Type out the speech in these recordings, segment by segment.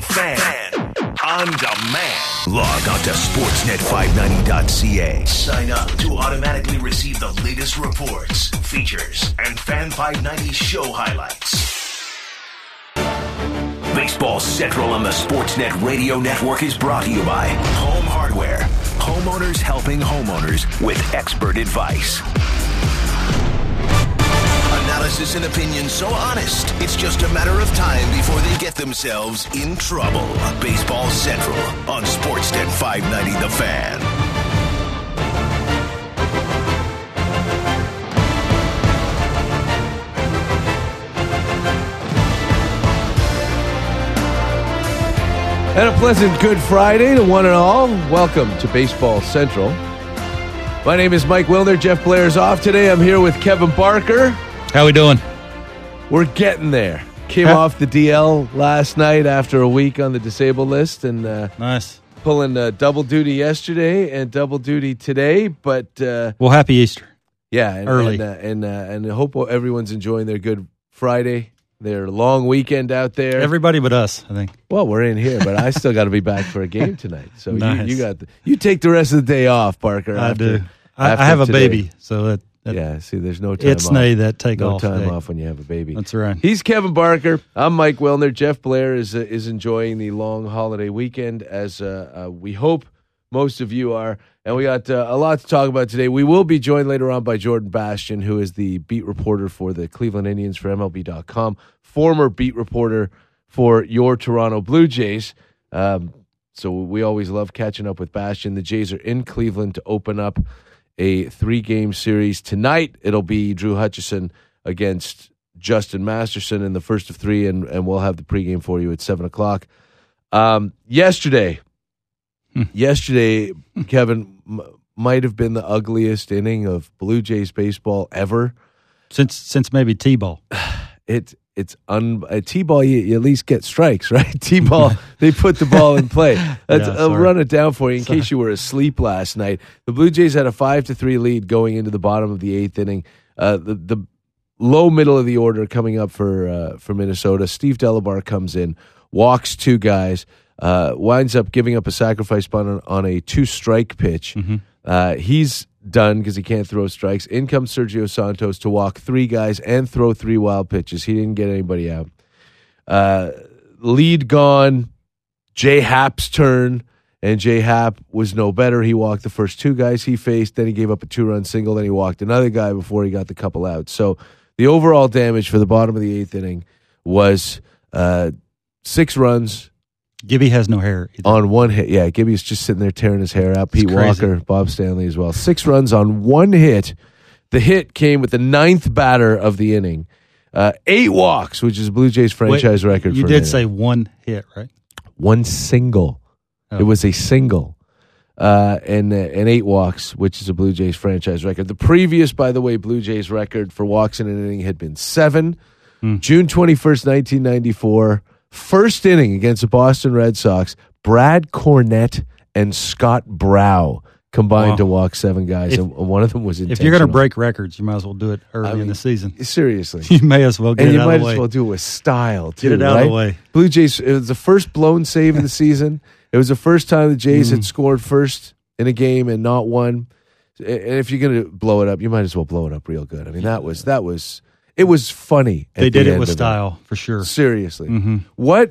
Fan on demand. Log on to sportsnet590.ca. Sign up to automatically receive the latest reports, features, and Fan 590 show highlights. Baseball Central on the Sportsnet Radio Network is brought to you by Home Hardware. Homeowners helping homeowners with expert advice. Analysis and opinion so honest, it's just a matter of time before they get themselves in trouble. Baseball Central on Sportsnet 590 The Fan. And a pleasant Good Friday to one and all. Welcome to Baseball Central. My name is Mike Wilner. Jeff Blair's off today. I'm here with Kevin Barker. How we doing? We're getting there. Came off the DL last night after a week on the disabled list, and nice pulling double duty yesterday and double duty today. But well, happy Easter. Yeah, and, early, and I hope everyone's enjoying their Good Friday. Their long weekend out there. Everybody but us, I think. Well, we're in here, but I still got to be back for a game tonight. So nice. you take the rest of the day off, Barker. I do. I have a baby, so yeah. See, there's no time. It's off. that take no off. time day. off when you have a baby. That's right. He's Kevin Barker. I'm Mike Wilner. Jeff Blair is enjoying the long holiday weekend, as we hope most of you are. And we got a lot to talk about today. We will be joined later on by Jordan Bastian, who is the beat reporter for the Cleveland Indians for MLB.com, former beat reporter for your Toronto Blue Jays. So we always love catching up with Bastian. The Jays are in Cleveland to open up a 3-game series tonight. It'll be Drew Hutchison against Justin Masterson in the first of 3, and we'll have the pregame for you at 7 o'clock. Yesterday, Kevin, might have been the ugliest inning of Blue Jays baseball ever. Since maybe T-ball. It's T-ball, you at least get strikes, right? T-ball, they put the ball in play. I'll run it down for you in case you were asleep last night. The Blue Jays had a 5-3 lead going into the bottom of the 8th inning. The low middle of the order coming up for Minnesota. Steve Delabar comes in, walks 2 guys, winds up giving up a sacrifice bunt on a 2-strike pitch. Mm-hmm. He's done because he can't throw strikes. In comes Sergio Santos to walk 3 guys and throw 3 wild pitches. He didn't get anybody out. Lead gone. Jay Happ's turn, and Jay Happ was no better. He walked the first 2 guys he faced. Then he gave up a 2-run single. Then he walked another guy before he got the couple out. So the overall damage for the bottom of the 8th inning was 6 runs. Gibby has no hair either. On 1 hit. Yeah, Gibby's just sitting there tearing his hair out. Pete Walker, Bob Stanley as well. 6 runs on 1 hit. The hit came with the 9th batter of the inning. 8 walks, which is Blue Jays franchise record. You did say 1 hit, right? 1 single. Oh. It was a single. And 8 walks, which is a Blue Jays franchise record. The previous, by the way, Blue Jays record for walks in an inning had been 7. June 21st, 1994. First inning against the Boston Red Sox, Brad Cornett and Scott Brow combined to walk 7 guys, and one of them was intentional. If you're going to break records, you might as well do it early in the season. Seriously. You may as well get it out of the way. And you might as well do it with style, too. Get it out of the way. Blue Jays, it was the first blown save of the season. It was the first time the Jays had scored first in a game and not won. And if you're going to blow it up, you might as well blow it up real good. I mean, that was it was funny. They did it with style, for sure. Seriously. Mm-hmm. What,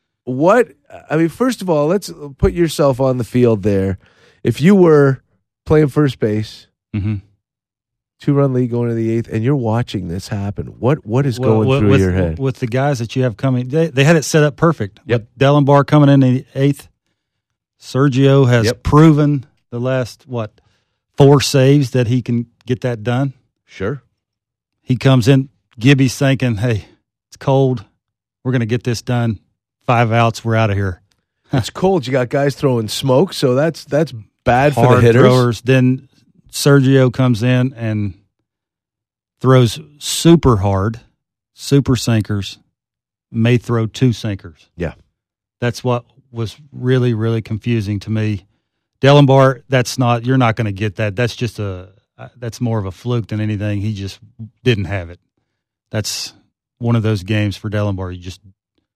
I mean, first of all, let's put yourself on the field there. If you were playing first base, 2-run lead going to the 8th, and you're watching this happen, what is going through your head? With the guys that you have coming, they had it set up perfect. Yep. With Dellenbar coming in the 8th, Sergio has proven the last, 4 saves that he can get that done. Sure. He comes in, Gibby's thinking, hey, it's cold. We're going to get this done. 5 outs, we're out of here. It's cold. You got guys throwing smoke, so that's bad for Hard the hitters. Throwers. Then Sergio comes in and throws super hard, super sinkers, may throw 2 sinkers. Yeah. That's what was really, really confusing to me. Dellenbar, you're not going to get that. That's just that's more of a fluke than anything. He just didn't have it. That's one of those games for Dellenbar. You just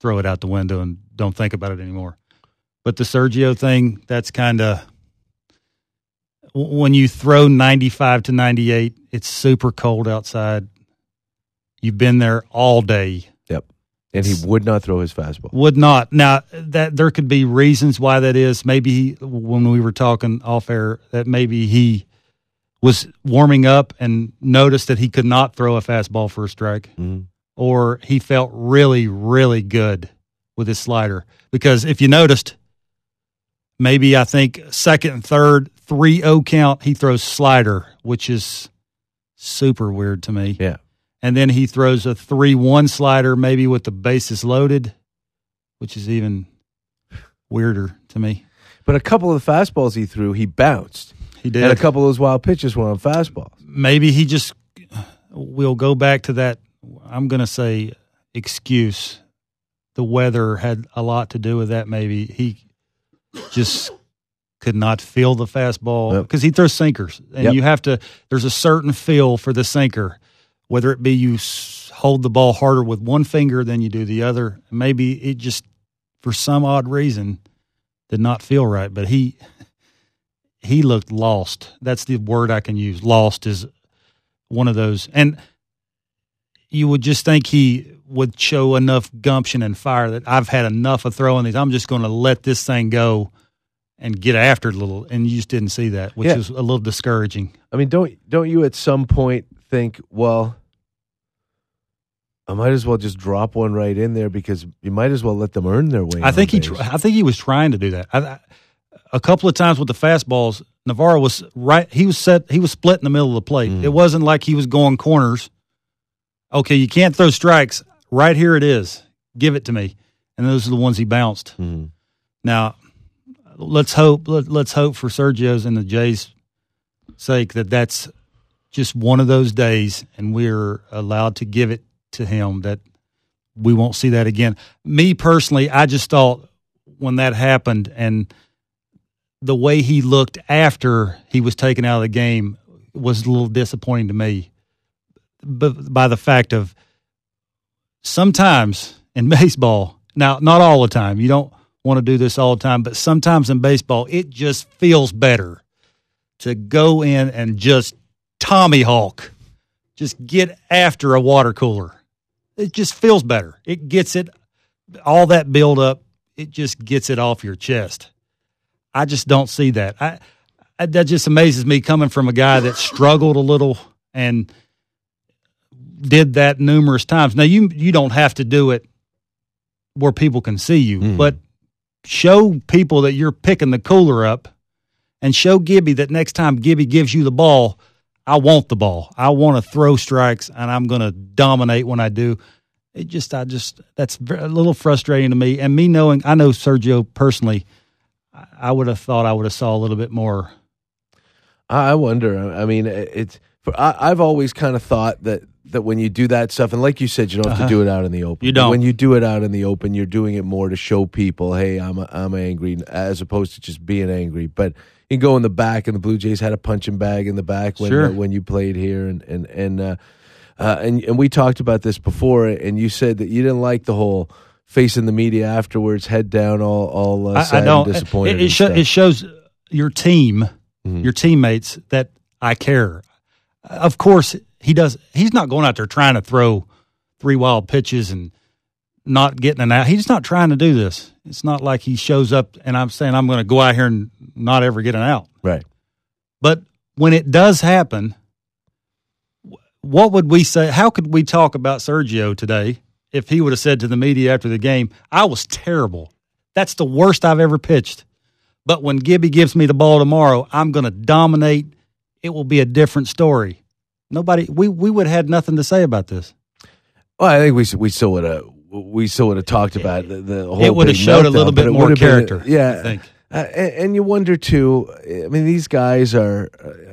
throw it out the window and don't think about it anymore. But the Sergio thing, that's kind of when you throw 95 to 98, it's super cold outside. You've been there all day. Yep. And he would not throw his fastball. Would not. Now, that there could be reasons why that is. Maybe when we were talking off air, that maybe he was warming up and noticed that he could not throw a fastball for a strike. Mm-hmm. Or he felt really, really good with his slider. Because if you noticed, maybe I think second and third, 3-0 count, he throws slider, which is super weird to me. Yeah. And then he throws a 3-1 slider, maybe with the bases loaded, which is even weirder to me. But a couple of the fastballs he threw, he bounced. He did. And a couple of those wild pitches were on fastballs. Maybe he just we'll go back to that, I'm going to say, excuse. The weather had a lot to do with that, maybe. He just could not feel the fastball because he throws sinkers. And you have to – there's a certain feel for the sinker. Whether it be you hold the ball harder with one finger than you do the other, maybe it just, for some odd reason, did not feel right. But he looked lost. That's the word I can use. Lost is one of those. And you would just think he would show enough gumption and fire that I've had enough of throwing these. I'm just going to let this thing go and get after it a little. And you just didn't see that, which is a little discouraging. I mean, don't you at some point think, well, I might as well just drop one right in there because you might as well let them earn their way. I think he was trying to do that. A couple of times with the fastballs, Navarro was right. He was split in the middle of the plate. It wasn't like he was going corners. Okay, you can't throw strikes. Right here it is. Give it to me. And those are the ones he bounced. Now, let's hope for Sergio's and the Jays' sake that that's just one of those days, and we're allowed to give it to him, that we won't see that again. Me personally, I just thought when that happened and the way he looked after he was taken out of the game was a little disappointing to me. But by the fact of sometimes in baseball, now not all the time, you don't want to do this all the time, but sometimes in baseball it just feels better to go in and just Tommy Hawk, just get after a water cooler. It just feels better. It gets it, all that build up, it just gets it off your chest. I just don't see that. That just amazes me coming from a guy that struggled a little and did that numerous times. Now, you don't have to do it where people can see you, but show people that you're picking the cooler up and show Gibby that next time Gibby gives you the ball, I want the ball. I want to throw strikes, and I'm going to dominate when I do. That's a little frustrating to me. And me knowing, I know Sergio personally, I would have thought I would have saw a little bit more. I wonder. I mean, I've always kind of thought that when you do that stuff, and like you said, you don't have to do it out in the open. You don't. But when you do it out in the open, you're doing it more to show people, hey, I'm angry, as opposed to just being angry. But you can go in the back, and the Blue Jays had a punching bag in the back when you played here, and we talked about this before, and you said that you didn't like the whole facing the media afterwards, head down, all sad and disappointed. It shows your team, your teammates, that I care. Of course, he's not going out there trying to throw 3 wild pitches and not getting an out. He's not trying to do this. It's not like he shows up and I'm saying I'm going to go out here and not ever get an out. Right. But when it does happen, what would we say? How could we talk about Sergio today if he would have said to the media after the game, I was terrible. That's the worst I've ever pitched. But when Gibby gives me the ball tomorrow, I'm going to dominate. It will be a different story. We would have had nothing to say about this. Well, I think we still would have talked about the whole. It would have showed a little bit more character. Yeah, I think. And you wonder too. I mean, these guys are,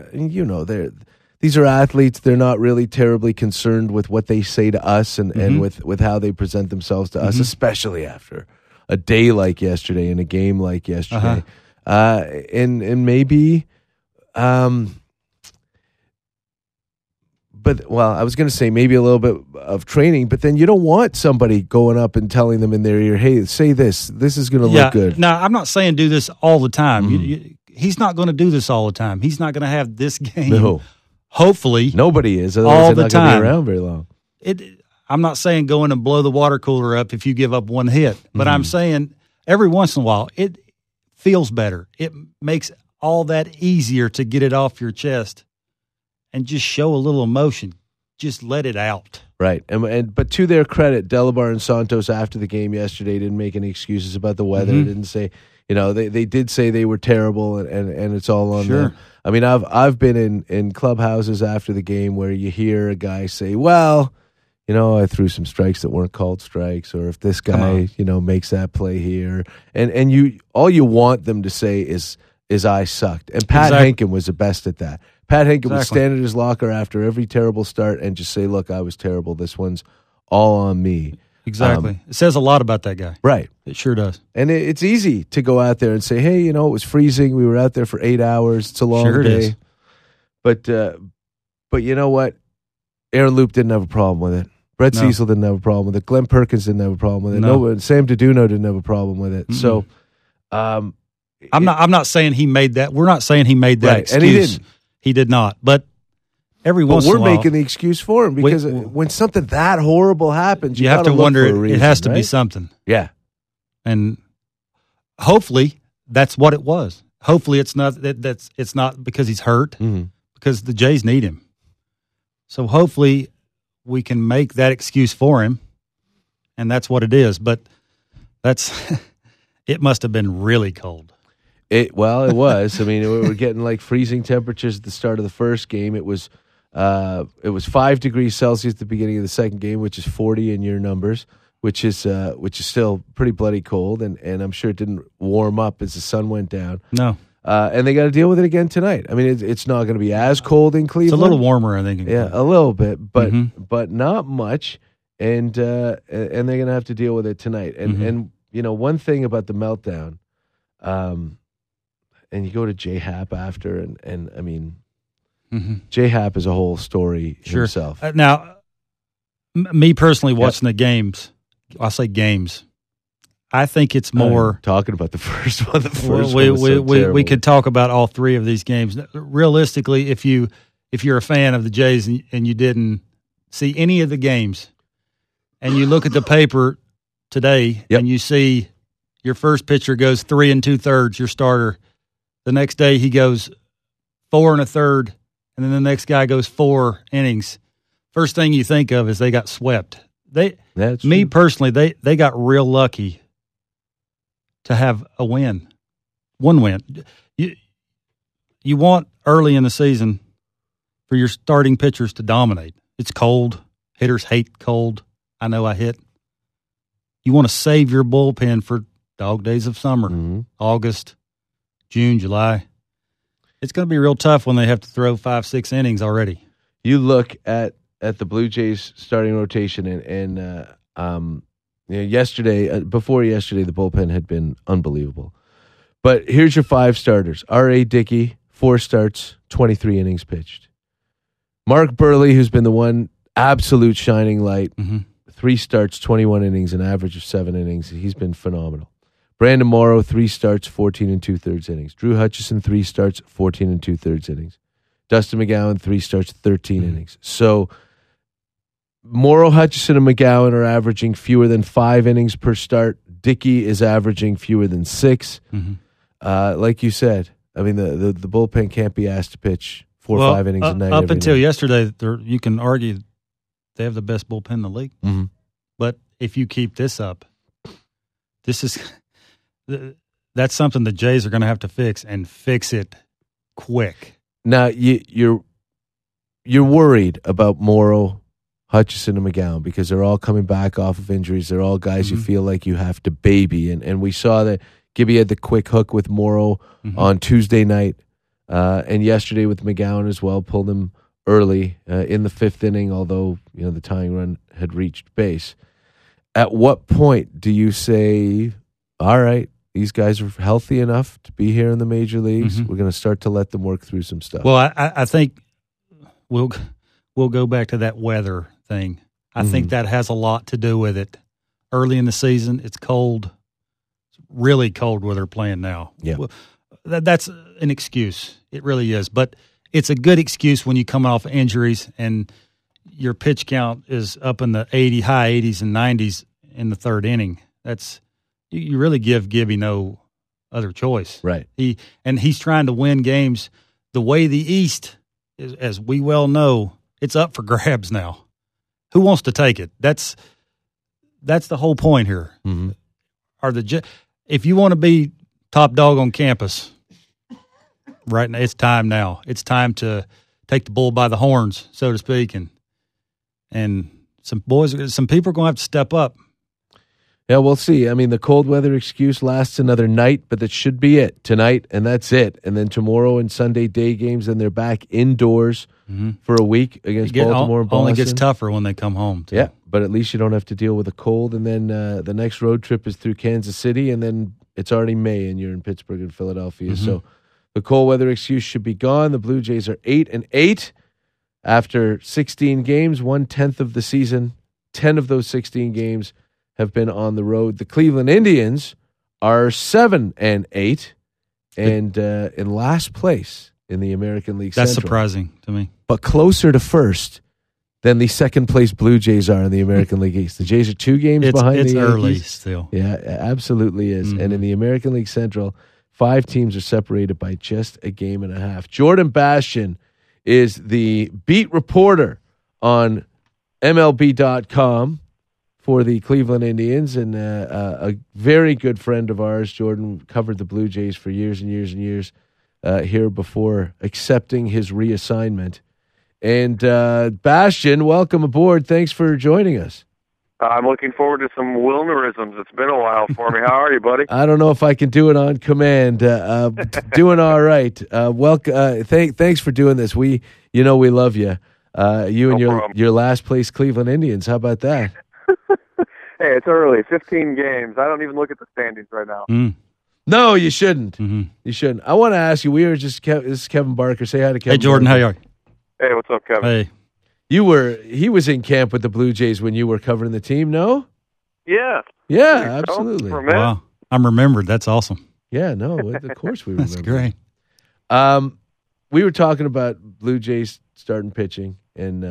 these are athletes. They're not really terribly concerned with what they say to us and with how they present themselves to us, especially after a day like yesterday and a game like yesterday. And maybe. I was going to say maybe a little bit of training, but then you don't want somebody going up and telling them in their ear, "Hey, say this. This is going to look good." Now, I'm not saying do this all the time. Mm-hmm. He's not going to do this all the time. He's not going to have this game. No. Hopefully, Nobody is. all Otherwise, the they're not going to time. be around very long. I'm not saying go in and blow the water cooler up if you give up one hit, but Mm-hmm. I'm saying every once in a while it feels better. It makes all that easier to get it off your chest and just show a little emotion. Just let it out. Right, but to their credit, Delabar and Santos after the game yesterday didn't make any excuses about the weather. Mm-hmm. Didn't say, they did say they were terrible, and it's all on Sure. them. I mean, I've been in clubhouses after the game where you hear a guy say, "Well, I threw some strikes that weren't called strikes," or if this guy, makes that play here, and all you want them to say is I sucked, and Pat Henkin was the best at that. Pat Henkin would stand at his locker after every terrible start and just say, "Look, I was terrible. This one's all on me." Exactly. It says a lot about that guy. Right. It sure does. And it's easy to go out there and say, "Hey, it was freezing. We were out there for 8 hours. It's a long Sure it day." is. But you know what? Aaron Loop didn't have a problem with it. Brett No. Cecil didn't have a problem with it. Glenn Perkins didn't have a problem with it. No. Sam Diduno didn't have a problem with it. Mm-mm. So, I'm not saying he made that. We're not saying he made that Right, excuse. and he didn't. He did not. But every But once we're in a while, making the excuse for him because when something that horrible happens, you have gotta to look wonder. for a reason, It has to be right? something, Yeah. and hopefully that's what it was. Hopefully it's not it's not because he's hurt, Mm-hmm. because the Jays need him. So hopefully we can make that excuse for him, and that's what it is. But that's it must have been really cold. It was. I mean, we were getting like freezing temperatures at the start of the first game. It was 5 degrees Celsius at the beginning of the second game, which is 40 in your numbers, which is still pretty bloody cold, and I'm sure it didn't warm up as the sun went down. No, and they got to deal with it again tonight. I mean, it's not going to be as cold in Cleveland. it's a little warmer, I think. Yeah, a little bit, but Mm-hmm. but not much, and they're going to have to deal with it tonight. And Mm-hmm. and one thing about the meltdown, and you go to J-Hap after, and I mean, Mm-hmm. J-Hap is a whole story Sure. himself. Now, me personally watching the games, I say games. I think it's more. Talking about the first one. The first we one was so we terrible. could talk about all three of these games. Realistically, if you're a fan of the Jays and you didn't see any of the games, and you look at the paper today Yep. and you see your first pitcher goes 3 2/3, your starter. The next day he goes 4 1/3, and then the next guy goes 4 innings. First thing you think of is they got swept. That's Me true. personally, they got real lucky to have a win, one win. You want early in the season for your starting pitchers to dominate. It's cold. Hitters hate cold. I know I hit. You want to save your bullpen for dog days of summer, Mhm. August, June, July. It's going to be real tough when they have to throw 5-6 innings already. You look at the Blue Jays starting rotation, and yesterday, before yesterday, the bullpen had been unbelievable. But here's your 5 starters: R.A. Dickey, 4 starts, 23 innings pitched. Mark Burley, who's been the one absolute shining light, 3 starts, 21 innings, an average of 7 innings. He's been phenomenal. Brandon Morrow, 3 starts, 14 2/3 innings. Drew Hutchison, 3 starts, 14 2/3 innings. Dustin McGowan, 3 starts, 13 innings. So Morrow, Hutchison, and McGowan are averaging fewer than 5 innings per start. Dickey is averaging fewer than 6. Like you said, I mean, the bullpen can't be asked to pitch 4 or 5 innings a night. Up every until night. yesterday, you can argue they have the best bullpen in the league. Mhm. But if you keep this up, that's something the Jays are going to have to fix, and fix it quick. Now you're worried about Morrow, Hutchison, and McGowan because they're all coming back off of injuries. They're all guys you feel like you have to baby, and we saw that Gibby had the quick hook with Morrow on Tuesday night, and yesterday with McGowan as well. Pulled him early in the 5th inning, although the tying run had reached base. At what point do you say, all right, these guys are healthy enough to be here in the major leagues? We're going to start to let them work through some stuff. Well, I think we'll we'll go back to that weather thing. I think that has a lot to do with it. Early in the season, it's cold. It's really cold where they're playing now. Yeah. Well, that's an excuse. It really is. But it's a good excuse when you come off injuries and your pitch count is up in the high 80s and 90s in the third inning. You really give Gibby no other choice. Right. He's trying to win games. The way the East is, as we well know, it's up for grabs now. Who wants to take it? That's the whole point here. Mm-hmm. If you want to be top dog on campus, right now, it's time now. It's time to take the bull by the horns, so to speak, and some people are going to have to step up. Yeah, we'll see. I mean, the cold weather excuse lasts another night, but that should be it tonight, and that's it. And then tomorrow and Sunday day games, and they're back indoors for a week against Baltimore and Boston. Only gets tougher when they come home, too. Yeah, but at least you don't have to deal with a cold. And then the next road trip is through Kansas City, and then it's already May, and you're in Pittsburgh and Philadelphia. So the cold weather excuse should be gone. The Blue Jays are 8-8 after 16 games, 1/10 of the season. 10 of those 16 games have been on the road. The Cleveland Indians are 7-8 and in last place in the American League Central. That's surprising to me. But closer to first than the second place Blue Jays are in the American League East. The Jays are 2 games behind the Yankees. It's early still. Yeah, it absolutely is. And in the American League Central, 5 teams are separated by just a game and a half. Jordan Bastian is the beat reporter on MLB.com for the Cleveland Indians, and a very good friend of ours. Jordan covered the Blue Jays for years and years and years here before accepting his reassignment. And Bastian, welcome aboard. Thanks for joining us. I'm looking forward to some Wilnerisms. It's been a while for me. How are you, buddy? I don't know if I can do it on command. Doing all right. Thanks for doing this. We love you. You and your last place Cleveland Indians. How about that? Hey, it's early. 15 games. I don't even look at the standings right now. No, you shouldn't. Mm-hmm. You shouldn't. I want to ask you. This is Kevin Barker. Say hi to Kevin. Hey, Jordan. Barker. How are you? Hey, what's up, Kevin? Hey. He was in camp with the Blue Jays when you were covering the team, no? Yeah. Yeah, absolutely. Wow. I'm remembered. That's awesome. Yeah, no, of course we remember. That's great. We were talking about Blue Jays starting pitching and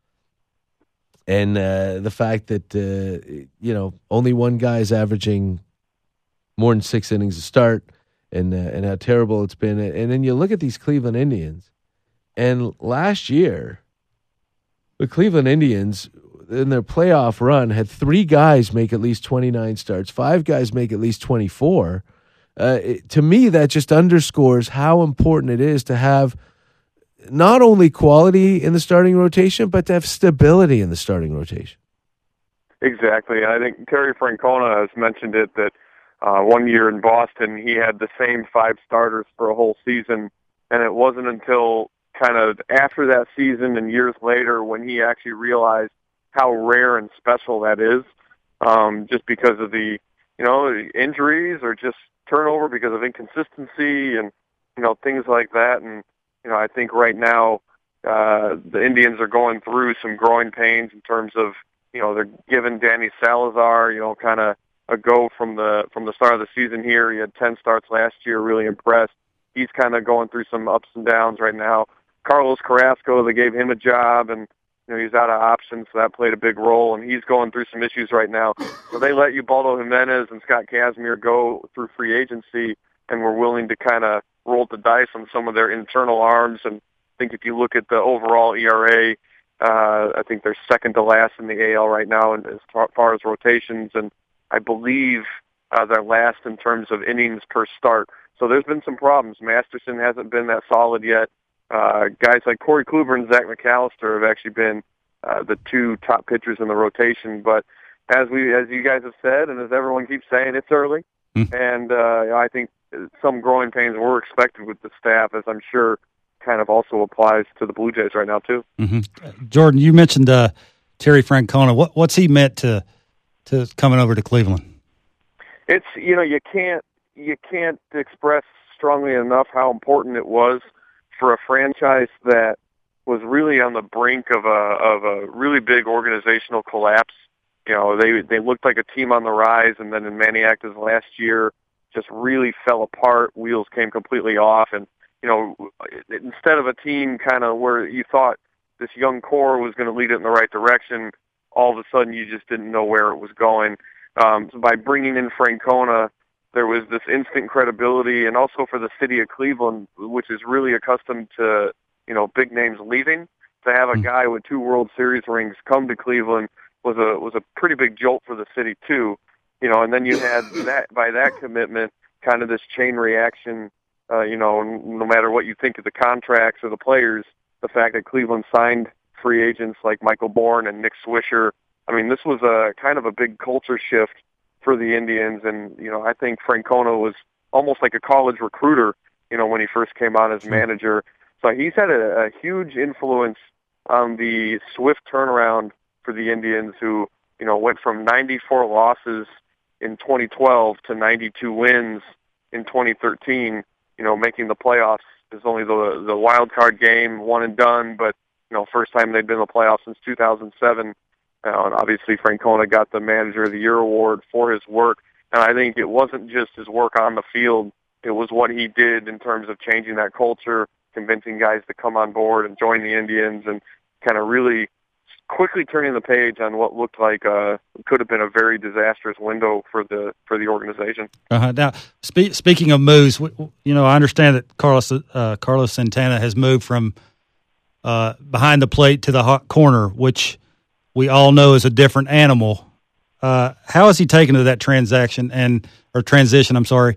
the fact that only one guy is averaging more than 6 innings to start, and how terrible it's been. And then you look at these Cleveland Indians, and last year, the Cleveland Indians in their playoff run had 3 guys make at least 29 starts, 5 guys make at least 24. To me, that just underscores how important it is to have not only quality in the starting rotation, but to have stability in the starting rotation. Exactly. I think Terry Francona has mentioned it that one year in Boston, he had the same 5 starters for a whole season, and it wasn't until kind of after that season and years later when he actually realized how rare and special that is, just because of the injuries or just turnover because of inconsistency and things like that. And I think right now the Indians are going through some growing pains in terms of they're giving Danny Salazar kind of a go from the start of the season here. He had 10 starts last year, really impressed. He's kind of going through some ups and downs right now. Carlos Carrasco, they gave him a job, and he's out of options, so that played a big role, and he's going through some issues right now. So they let Ubaldo Jimenez and Scott Kazmir go through free agency, and were willing to kind of roll the dice on some of their internal arms. And I think if you look at the overall ERA, I think they're second to last in the AL right now as far as rotations, and I believe they're last in terms of innings per start. So there's been some problems. Masterson hasn't been that solid yet. Guys like Corey Kluber and Zach McAllister have actually been the 2 top pitchers in the rotation. But as you guys have said, and as everyone keeps saying, it's early. And I think some growing pains were expected with the staff, as I'm sure kind of also applies to the Blue Jays right now too. Mm-hmm. Jordan, you mentioned Terry Francona. What's he meant to coming over to Cleveland? It's you can't express strongly enough how important it was for a franchise that was really on the brink of a really big organizational collapse. You know, they looked like a team on the rise, and then in Maniacta's last year, just really fell apart. Wheels came completely off, and you know, instead of a team kind of where you thought this young core was going to lead it in the right direction, all of a sudden you just didn't know where it was going. So by bringing in Francona, there was this instant credibility, and also for the city of Cleveland, which is really accustomed to, you know, big names leaving, to have a guy with 2 World Series rings come to Cleveland was a pretty big jolt for the city too. You know, and then you had that, by that commitment, kind of this chain reaction. You know, no matter what you think of the contracts or the players, the fact that Cleveland signed free agents like Michael Bourne and Nick Swisher. I mean, this was a kind of a big culture shift for the Indians, and you know, I think Francona was almost like a college recruiter, you know, when he first came on as manager. So he's had a huge influence on the swift turnaround for the Indians, who, you know, went from 94 losses in 2012 to 92 wins in 2013. You know, making the playoffs is only the wild card game, one and done, but you know, first time they'd been in the playoffs since 2007. And obviously Francona got the Manager of the Year award for his work. And I think it wasn't just his work on the field. It was what he did in terms of changing that culture, convincing guys to come on board and join the Indians, and kind of really quickly turning the page on what looked like could have been a very disastrous window for the organization. Now, speaking of moves, you know, I understand that Carlos Santana has moved from behind the plate to the hot corner, which we all know is a different animal. How has he taken to that transition? I'm sorry,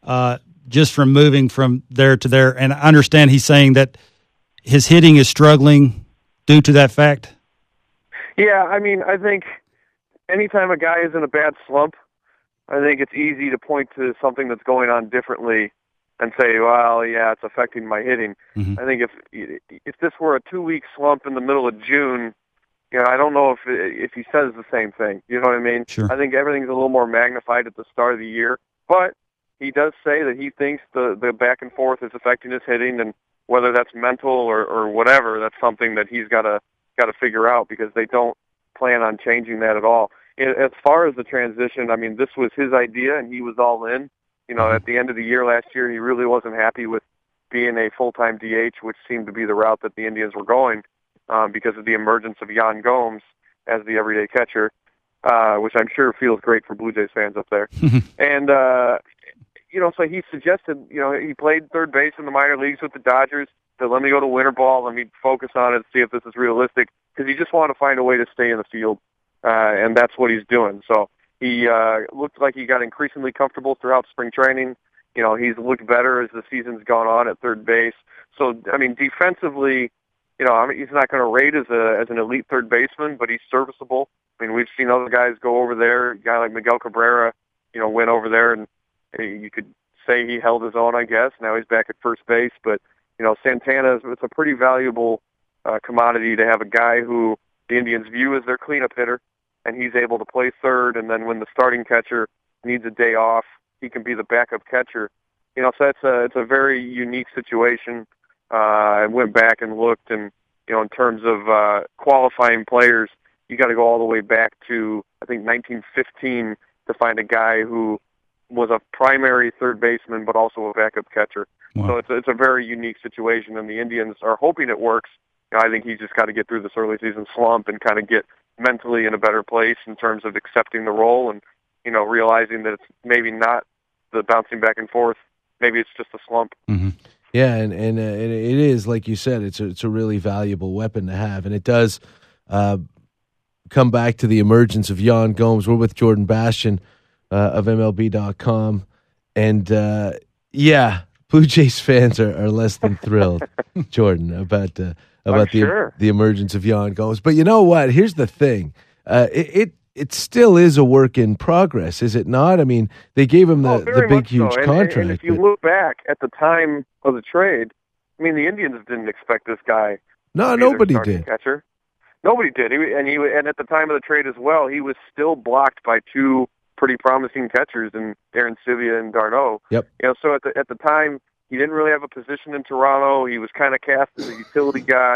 just from moving from there to there. And I understand he's saying that his hitting is struggling due to that fact. Yeah, I mean, I think anytime a guy is in a bad slump, I think it's easy to point to something that's going on differently and say, well, yeah, it's affecting my hitting. Mm-hmm. I think if this were a 2-week slump in the middle of June, you know, I don't know if he says the same thing. You know what I mean? Sure. I think everything's a little more magnified at the start of the year. But he does say that he thinks the back and forth is affecting his hitting, and whether that's mental or whatever, that's something that he's got to figure out, because they don't plan on changing that at all. As far as the transition, I mean, this was his idea, and he was all in. You know, at the end of the year last year, he really wasn't happy with being a full-time DH, which seemed to be the route that the Indians were going, because of the emergence of Yan Gomes as the everyday catcher, which I'm sure feels great for Blue Jays fans up there. And, you know, so he suggested, you know, he played third base in the minor leagues with the Dodgers. So let me go to winter ball. Let me focus on it and see if this is realistic, because he just wanted to find a way to stay in the field, and that's what he's doing. So he looked like he got increasingly comfortable throughout spring training. You know, he's looked better as the season's gone on at third base. So, I mean, defensively, you know, I mean, he's not going to rate as an elite third baseman, but he's serviceable. I mean, we've seen other guys go over there. A guy like Miguel Cabrera, you know, went over there, and you could say he held his own, I guess. Now he's back at first base, but you know, Santana, it's a pretty valuable commodity to have a guy who the Indians view as their cleanup hitter, and he's able to play third, and then when the starting catcher needs a day off, he can be the backup catcher. You know, so it's a very unique situation. I went back and looked, and you know, in terms of qualifying players, you got to go all the way back to, I think, 1915 to find a guy who was a primary third baseman but also a backup catcher. Wow. So it's a very unique situation, and the Indians are hoping it works. You know, I think he's just got to get through this early season slump and kind of get mentally in a better place in terms of accepting the role, and you know, realizing that it's maybe not the bouncing back and forth. Maybe it's just a slump. Mm-hmm. Yeah, and it is, like you said, it's a really valuable weapon to have, and it does come back to the emergence of Yan Gomes. We're with Jordan Bastian of MLB.com, and yeah, Blue Jays fans are less than thrilled, Jordan, about the emergence of Yan Gomes. But you know what? Here's the thing: it still is a work in progress, is it not? I mean, they gave him the big, huge contract. And if you look back at the time of the trade, I mean, the Indians didn't expect this guy. No, nobody did. Catcher. Nobody did. And at the time of the trade as well, he was still blocked by two pretty promising catchers in Aaron Sivia and d'Arnaud. Yep. You know, so at the time, he didn't really have a position in Toronto. He was kind of cast as a utility guy.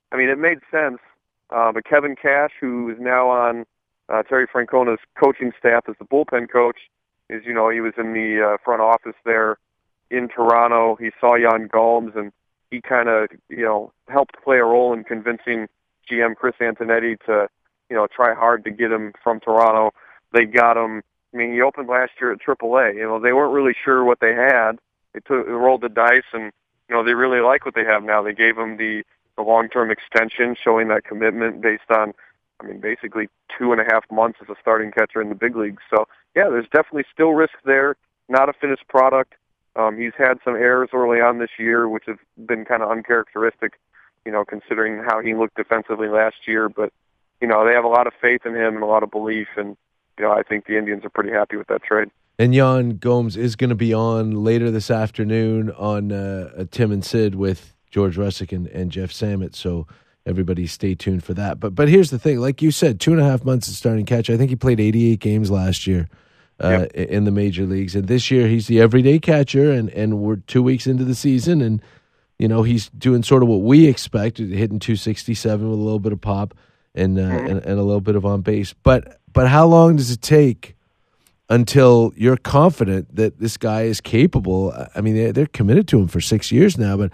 I mean, it made sense. But Kevin Cash, who is now on Terry Francona's coaching staff as the bullpen coach, is, he was in the front office there in Toronto. He saw Jan Gomes, and he kind of, helped play a role in convincing GM Chris Antonetti to, try hard to get him from Toronto. They got him. I mean, he opened last year at AAA. They weren't really sure what they had. They rolled the dice, and, they really like what they have now. They gave him the long-term extension, showing that commitment based on, basically 2.5 months as a starting catcher in the big leagues. So, yeah, there's definitely still risk there. Not a finished product. He's had some errors early on this year, which have been kind of uncharacteristic, considering how he looked defensively last year. But, they have a lot of faith in him and a lot of belief, and, I think the Indians are pretty happy with that trade. And Jan Gomes is going to be on later this afternoon on Tim and Sid with George Russick and Jeff Samet, so everybody stay tuned for that. But here's the thing, like you said, 2.5 months of starting catcher. I think he played 88 games last year in the major leagues, and this year he's the everyday catcher, and we're 2 weeks into the season, and he's doing sort of what we expect, hitting 267 with a little bit of pop and a little bit of on base. But how long does it take until you're confident that this guy is capable? I mean, they're committed to him for 6 years now, but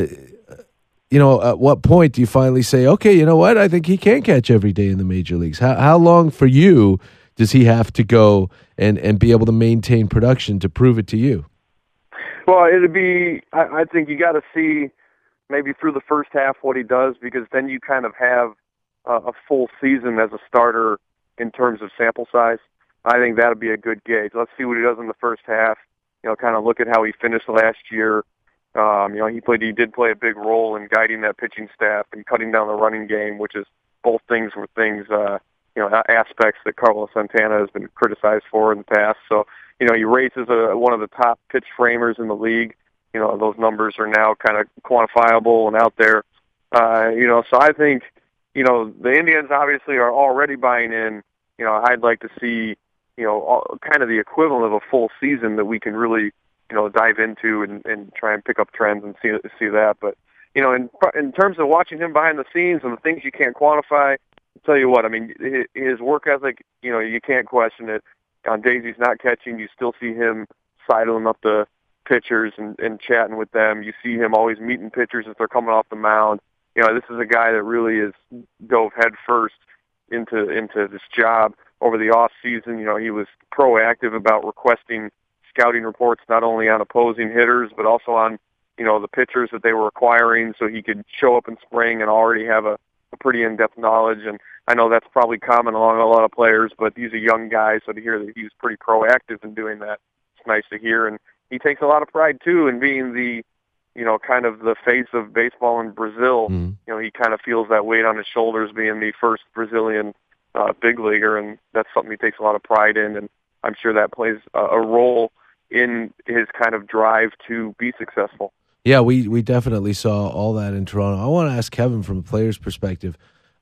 at what point do you finally say, okay, you know what, I think he can catch every day in the major leagues? How long for you does he have to go and be able to maintain production to prove it to you? Well, it'd be, I think you got to see maybe through the first half what he does, because then you kind of have a full season as a starter in terms of sample size. I think that would be a good gauge. Let's see what he does in the first half. Kind of look at how he finished last year. He did play a big role in guiding that pitching staff and cutting down the running game, which is both things were things, aspects that Carlos Santana has been criticized for in the past. So, he rates as one of the top pitch framers in the league. Those numbers are now kind of quantifiable and out there. So I think, the Indians obviously are already buying in. I'd like to see, kind of the equivalent of a full season that we can really, dive into and try and pick up trends and see that. But, in terms of watching him behind the scenes and the things you can't quantify, I'll tell you what, his work ethic, you can't question it. On days he's not catching, you still see him sidling up the pitchers and chatting with them. You see him always meeting pitchers as they're coming off the mound. This is a guy that really is dove head first into this job over the off season. He was proactive about requesting scouting reports not only on opposing hitters but also on the pitchers that they were acquiring, so he could show up in spring and already have a pretty in-depth knowledge. And I know that's probably common along a lot of players, but he's a young guy, so to hear that he was pretty proactive in doing that, it's nice to hear. And he takes a lot of pride too in being the kind of the face of baseball in Brazil. He kind of feels that weight on his shoulders being the first Brazilian big leaguer, and that's something he takes a lot of pride in, and I'm sure that plays a role in his kind of drive to be successful. Yeah, we definitely saw all that in Toronto. I want to ask Kevin from a player's perspective.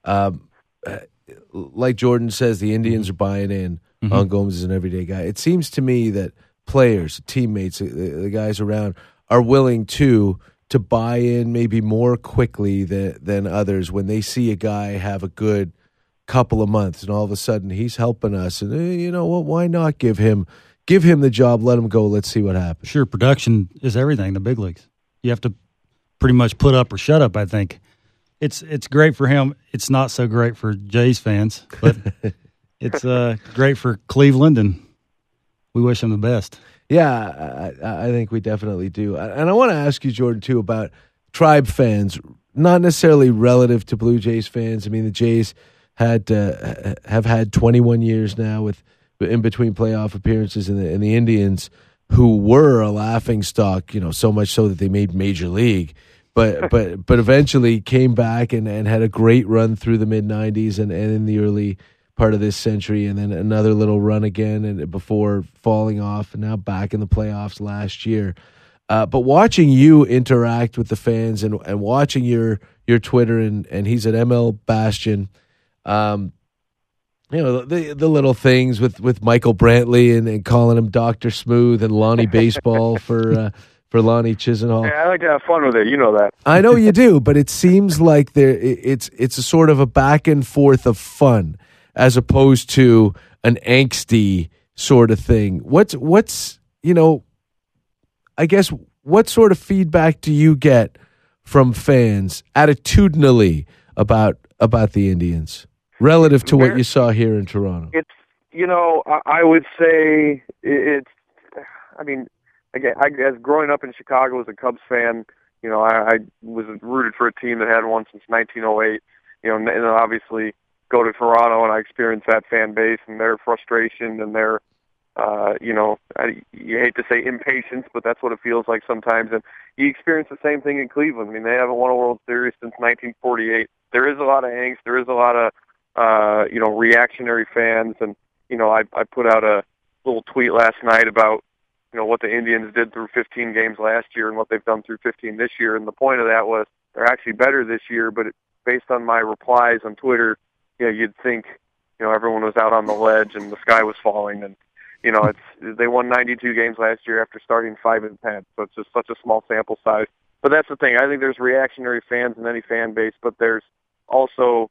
Like Jordan says, the Indians are buying in on Gomes as an everyday guy. It seems to me that players, teammates, the guys around are willing to buy in maybe more quickly than others when they see a guy have a good couple of months and all of a sudden he's helping us. And you know what? Why not give him the job? Let him go. Let's see what happens. Sure, production is everything in the big leagues. You have to pretty much put up or shut up, I think. It's great for him. It's not so great for Jays fans, but it's great for Cleveland, and we wish him the best. Yeah, I think we definitely do. And I want to ask you, Jordan, too, about Tribe fans, not necessarily relative to Blue Jays fans. I mean, the Jays have had 21 years now with in between playoff appearances, and the Indians, who were a laughingstock, so much so that they made Major League, but eventually came back and had a great run through the mid-'90s and in the early part of this century, and then another little run again and before falling off, and now back in the playoffs last year. But watching you interact with the fans and watching your Twitter, and he's at ML Bastion, the little things with Michael Brantley and calling him Dr. Smooth and Lonnie Baseball for for Lonnie Chisenhall. Yeah, I like to have fun with it. You know that. I know you do, but it seems like it's a sort of a back and forth of fun as opposed to an angsty sort of thing. What's I guess what sort of feedback do you get from fans attitudinally about the Indians relative to what you saw here in Toronto? It's I would say it's. I mean, again, as growing up in Chicago as a Cubs fan, I was rooted for a team that hadn't won since 1908. And then obviously go to Toronto and I experienced that fan base and their frustration and their, you hate to say impatience, but that's what it feels like sometimes. And you experience the same thing in Cleveland. I mean, they haven't won a World Series since 1948. There is a lot of angst. There is a lot of, reactionary fans. And, I put out a little tweet last night about, what the Indians did through 15 games last year and what they've done through 15 this year. And the point of that was they're actually better this year, but based on my replies on Twitter, you'd think, everyone was out on the ledge and the sky was falling. And, they won 92 games last year after starting 5-10. So it's just such a small sample size. But that's the thing. I think there's reactionary fans in any fan base, but there's also,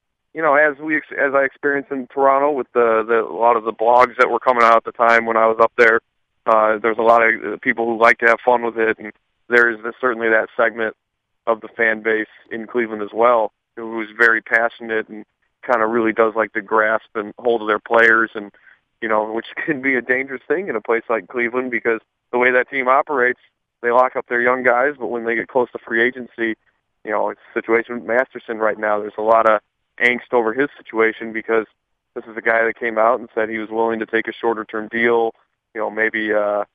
as I experienced in Toronto with a lot of the blogs that were coming out at the time when I was up there, there's a lot of people who like to have fun with it, and there's certainly that segment of the fan base in Cleveland as well, who's very passionate and kind of really does like to grasp and hold of their players, and which can be a dangerous thing in a place like Cleveland because the way that team operates, they lock up their young guys, but when they get close to free agency, it's a situation with Masterson right now. There's a lot of angst over his situation because this is a guy that came out and said he was willing to take a shorter-term deal, maybe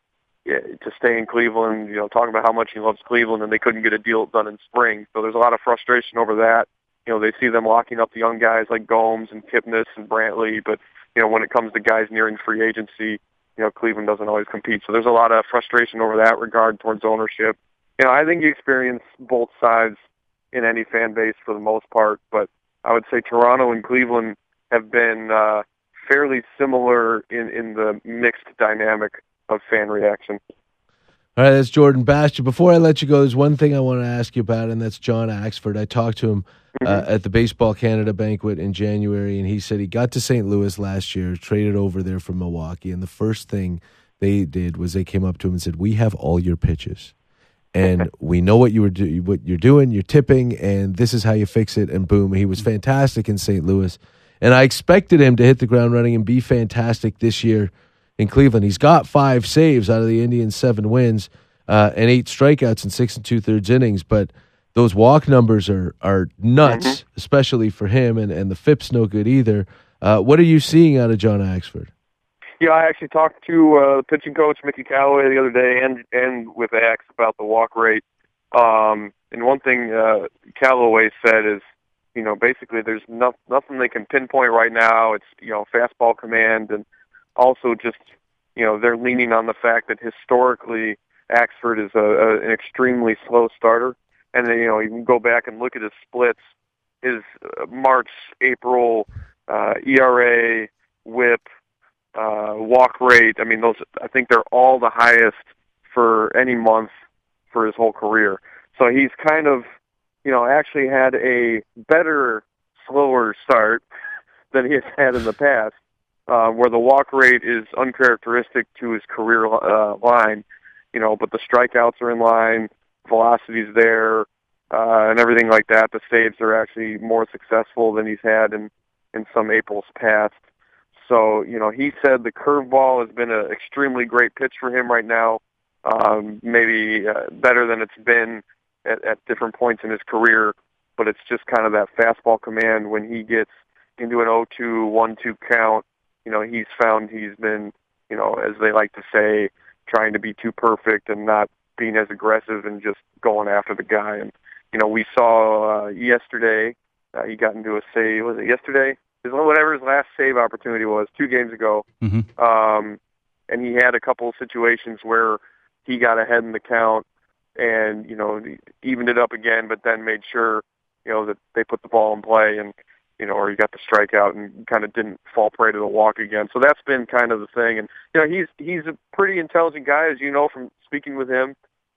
to stay in Cleveland, talking about how much he loves Cleveland, and they couldn't get a deal done in spring. So there's a lot of frustration over that. They see them locking up the young guys like Gomes and Kipnis and Brantley, but, when it comes to guys nearing free agency, Cleveland doesn't always compete. So there's a lot of frustration over that regard towards ownership. I think you experience both sides in any fan base for the most part, but I would say Toronto and Cleveland have been fairly similar in the mixed dynamic of fan reaction. All right, that's Jordan Bastian. Before I let you go, there's one thing I want to ask you about, and that's John Axford. I talked to him at the Baseball Canada banquet in January, and he said he got to St. Louis last year, traded over there from Milwaukee, and the first thing they did was they came up to him and said, "We have all your pitches, and we know what you're doing, you're tipping, and this is how you fix it." And boom, he was fantastic in St. Louis, and I expected him to hit the ground running and be fantastic this year in Cleveland. He's got 5 saves out of the Indians' 7 wins and 8 strikeouts in 6 2/3 innings, but those walk numbers are nuts, especially for him, and the FIP's no good either. What are you seeing out of John Axford? Yeah, I actually talked to pitching coach Mickey Callaway the other day and with Ax about the walk rate. And one thing Callaway said is, basically there's nothing they can pinpoint right now. It's, fastball command, and also just, they're leaning on the fact that historically Axford is an extremely slow starter. And then, you can go back and look at his splits, his March, April, ERA, WHIP, walk rate. I mean, I think they're all the highest for any month for his whole career. So he's kind of, actually had a better, slower start than he has had in the past, where the walk rate is uncharacteristic to his career line, but the strikeouts are in line, velocity's there, and everything like that. The saves are actually more successful than he's had in some April's past. So, he said the curveball has been an extremely great pitch for him right now, maybe better than it's been at different points in his career, but it's just kind of that fastball command when he gets into an 0-2, 1-2 count. He's found he's been, as they like to say, trying to be too perfect and not being as aggressive and just going after the guy. And, we saw yesterday, he got into a save, was it yesterday? Whatever his last save opportunity was, 2 games ago. And he had a couple of situations where he got ahead in the count and, evened it up again, but then made sure, that they put the ball in play and, or he got the strikeout and kind of didn't fall prey to the walk again. So that's been kind of the thing. And, he's a pretty intelligent guy, as you know from speaking with him.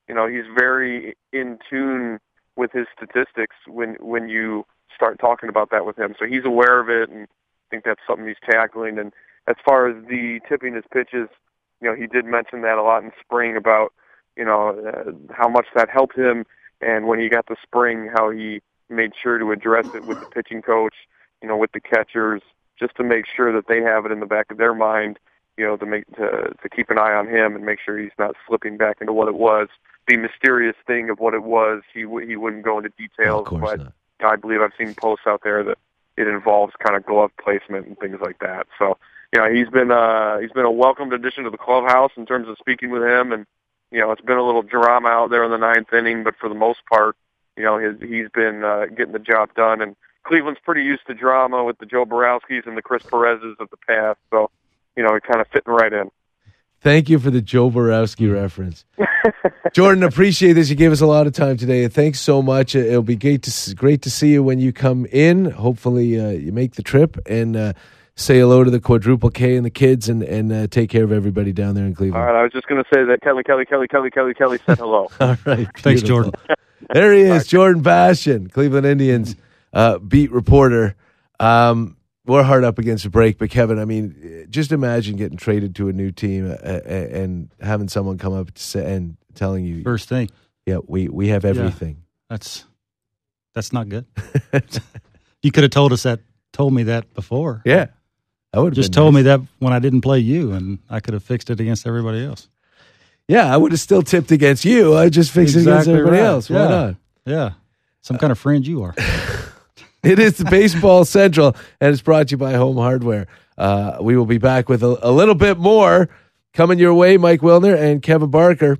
he's very in tune with his statistics when you start talking about that with him. So he's aware of it, and I think that's something he's tackling. And as far as the tipping his pitches, he did mention that a lot in spring about, how much that helped him. And when he got the spring, how he made sure to address it with the pitching coach, with the catchers, just to make sure that they have it in the back of their mind, to keep an eye on him and make sure he's not slipping back into what it was. The mysterious thing of what it was, he wouldn't go into details, but not. I believe I've seen posts out there that it involves kind of glove placement and things like that. So, he's been a welcomed addition to the clubhouse in terms of speaking with him, and it's been a little drama out there in the ninth inning, but for the most part, he's been getting the job done. And Cleveland's pretty used to drama with the Joe Borowskis and the Chris Perez's of the past, so kind of fitting right in. Thank you for the Joe Borowski reference. Jordan, appreciate this. You gave us a lot of time today. Thanks so much. It'll be great to see you when you come in. Hopefully you make the trip and say hello to the Quadruple K and the kids and take care of everybody down there in Cleveland. All right, I was just going to say that Kelly said hello. All right. Thanks, Jordan. There he is, Jordan Bastian, Cleveland Indians beat reporter. We're hard up against a break, but Kevin, I mean, just imagine getting traded to a new team and having someone come up and telling you first thing, yeah, we have everything. Yeah, that's not good. You could have told me that before. Yeah, I would have just told me that when I didn't play you, and I could have fixed it against everybody else. Yeah, I would have still tipped against you. I just fixed it against everybody else. Why not? Yeah, some kind of friend you are. It is the Baseball Central, and it's brought to you by Home Hardware. We will be back with a little bit more coming your way. Mike Wilner and Kevin Barker.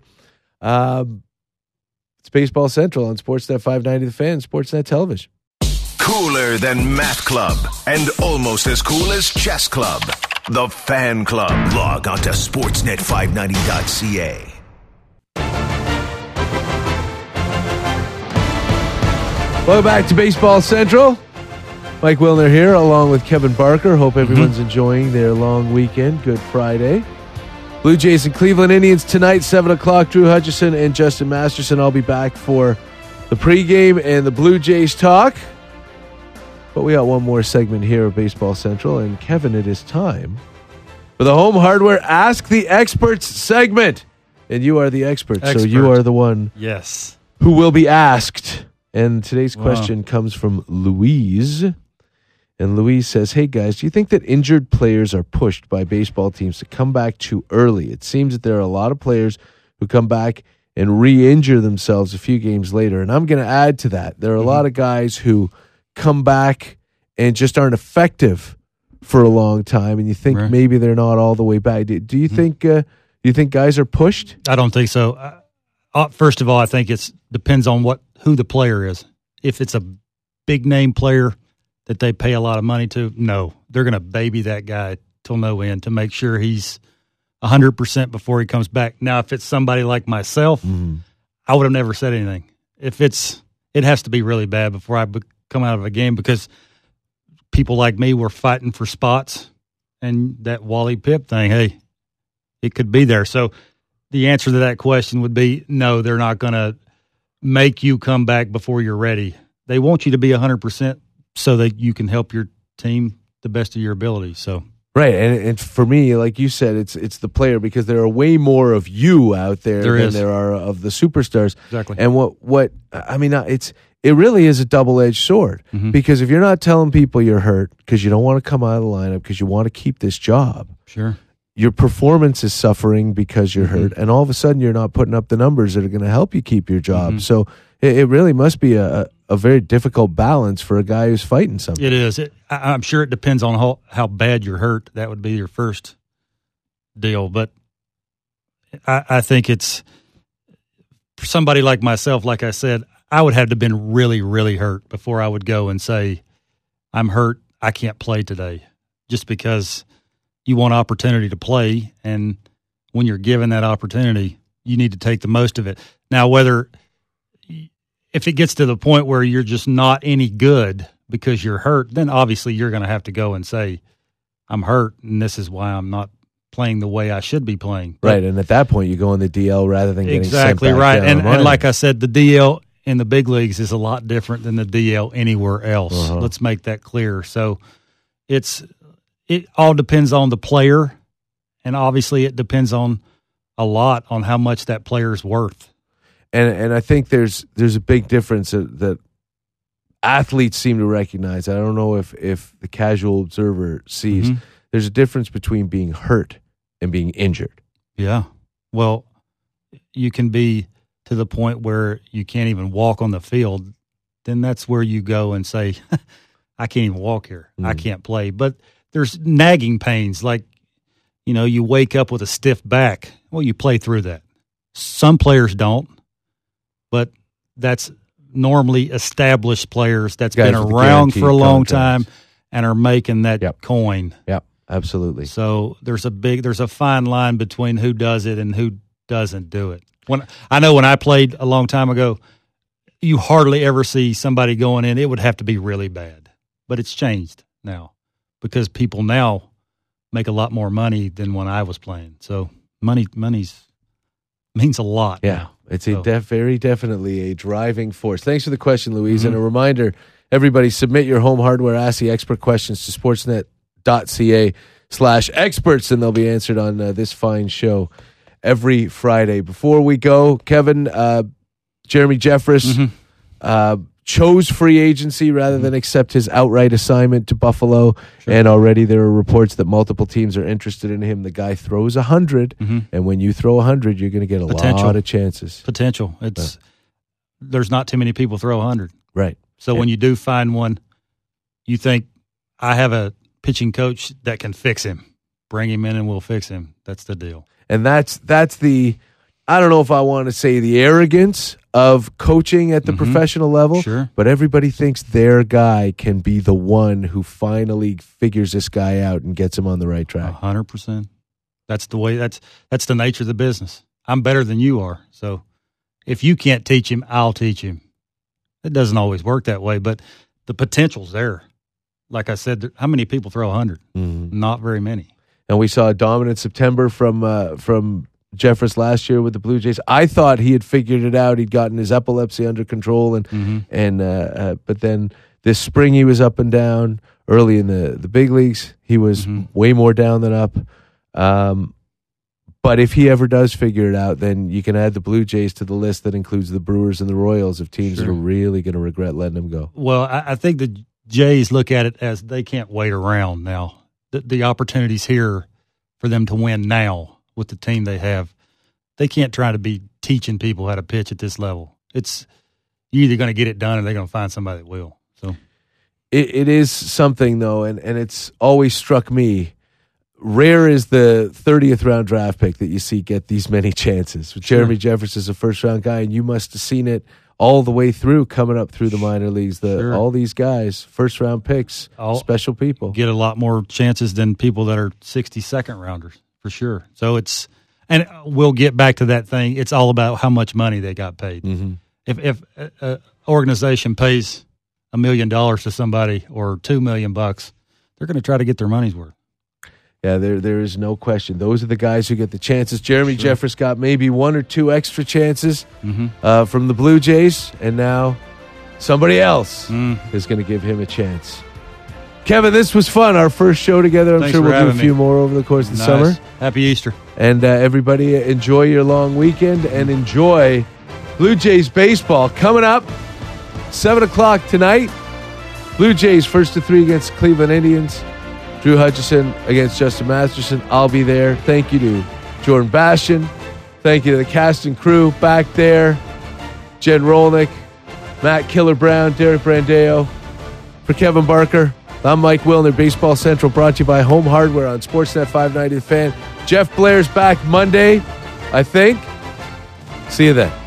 It's Baseball Central on Sportsnet 590 The Fan, Sportsnet Television. Cooler than Math Club and almost as cool as Chess Club. The Fan Club. Log on to sportsnet590.ca. Welcome back to Baseball Central. Mike Wilner here along with Kevin Barker. Hope everyone's enjoying their long weekend. Good Friday. Blue Jays and Cleveland Indians tonight, 7 o'clock. Drew Hutchison and Justin Masterson. I'll be back for the pregame and the Blue Jays talk. But we got one more segment here of Baseball Central. And Kevin, it is time for the Home Hardware Ask the Experts segment. And you are the expert. So you are the one who will be asked. And today's question comes from Louise. And Louise says, hey, guys, do you think that injured players are pushed by baseball teams to come back too early? It seems that there are a lot of players who come back and re-injure themselves a few games later. And I'm going to add to that. There are a lot of guys who come back and just aren't effective for a long time. And you think maybe they're not all the way back. Do you think guys are pushed? I don't think so. First of all, I think it depends on who the player is. If it's a big name player that they pay a lot of money to, no, they're going to baby that guy till no end to make sure he's 100% before he comes back. Now, if it's somebody like myself, I would have never said anything. It has to be really bad before I come out of a game, because people like me were fighting for spots, and that Wally Pipp thing, hey, it could be there. So the answer to that question would be no, they're not going to make you come back before you're ready. They want you to be 100% so that you can help your team the best of your ability. So right, and for me, like you said, it's the player, because there are way more of you out there than there are of the superstars. Exactly. And what I mean, it really is a double-edged sword, because if you're not telling people you're hurt because you don't want to come out of the lineup because you want to keep this job, sure, your performance is suffering because you're hurt, and all of a sudden you're not putting up the numbers that are going to help you keep your job. So it really must be a very difficult balance for a guy who's fighting something. It is. I'm sure it depends on how bad you're hurt. That would be your first deal. But I think it's for somebody like myself, like I said, I would have to have been really, really hurt before I would go and say, I'm hurt, I can't play today, just because you want opportunity to play, and when you're given that opportunity, you need to take the most of it. Now, if it gets to the point where you're just not any good because you're hurt, then obviously you're going to have to go and say, I'm hurt, and this is why I'm not playing the way I should be playing. Right, and at that point, you go on the DL rather than getting exactly sent back right. down And like I said, the DL in the big leagues is a lot different than the DL anywhere else. Uh-huh. Let's make that clear. So it all depends on the player, and obviously it depends on a lot on how much that player is worth. And I think there's a big difference that athletes seem to recognize. I don't know if the casual observer sees. Mm-hmm. There's a difference between being hurt and being injured. Yeah. Well, you can be to the point where you can't even walk on the field. Then that's where you go and say, I can't even walk here. I can't play. But there's nagging pains, like, you wake up with a stiff back. Well, you play through that. Some players don't, but that's normally established players that's Guys been with around for a long contracts. time and are making that Yep. coin. Yep, absolutely. So there's a fine line between who does it and who doesn't do it. When I played a long time ago, you hardly ever see somebody going in. It would have to be really bad, but it's changed now because people now make a lot more money than when I was playing. So money's means a lot. Yeah, now. it's very definitely a driving force. Thanks for the question, Louise. And a reminder, everybody submit your home hardware Ask the Expert questions to sportsnet.ca/experts, and they'll be answered on this fine show every Friday. Before we go, Kevin, Jeremy Jeffress chose free agency rather than accept his outright assignment to Buffalo. Sure. And already there are reports that multiple teams are interested in him. The guy throws 100, and when you throw 100, you're going to get a lot of chances. Potential. There's not too many people throw 100. Right. So when you do find one, you think, I have a pitching coach that can fix him. Bring him in and we'll fix him. That's the deal. And that's the, I don't know if I want to say the arrogance of coaching at the professional level, sure, but everybody thinks their guy can be the one who finally figures this guy out and gets him on the right track. 100%. That's the way. That's the nature of the business. I'm better than you are, so if you can't teach him, I'll teach him. It doesn't always work that way, but the potential's there. Like I said, how many people throw 100? Not very many. And we saw a dominant September from Jeffress last year with the Blue Jays. I thought he had figured it out. He'd gotten his epilepsy under control, but then this spring he was up and down. Early in the big leagues, he was way more down than up. But if he ever does figure it out, then you can add the Blue Jays to the list that includes the Brewers and the Royals of teams that are really going to regret letting him go. Well, I think the Jays look at it as they can't wait around now. The opportunity's here for them to win now. With the team they have, they can't try to be teaching people how to pitch at this level. You're either going to get it done or they're going to find somebody that will. So it is something, though, and it's always struck me, rare is the 30th round draft pick that you see get these many chances. Jeremy Jeffress is a first-round guy, and you must have seen it all the way through, coming up through the minor leagues. All these guys, first-round picks, special people. Get a lot more chances than people that are 62nd rounders. For sure. So and we'll get back to that thing. It's all about how much money they got paid. If an organization pays $1 million to somebody or $2 million, they're going to try to get their money's worth. Yeah, there is no question. Those are the guys who get the chances. Jeremy Jeffress got maybe one or two extra chances from the Blue Jays, and now somebody else is going to give him a chance. Kevin, this was fun. Our first show together. I'm sure we'll do a few more over the course of the summer. Happy Easter. And everybody enjoy your long weekend and enjoy Blue Jays baseball. Coming up, 7 o'clock tonight, Blue Jays 1-3 against Cleveland Indians. Drew Hutchison against Justin Masterson. I'll be there. Thank you to Jordan Bastian. Thank you to the cast and crew back there. Jen Rolnick, Matt Killer Brown, Derek Brandeo. For Kevin Barker, I'm Mike Wilner. Baseball Central brought to you by Home Hardware on Sportsnet 590 The Fan. Jeff Blair's back Monday, I think. See you then.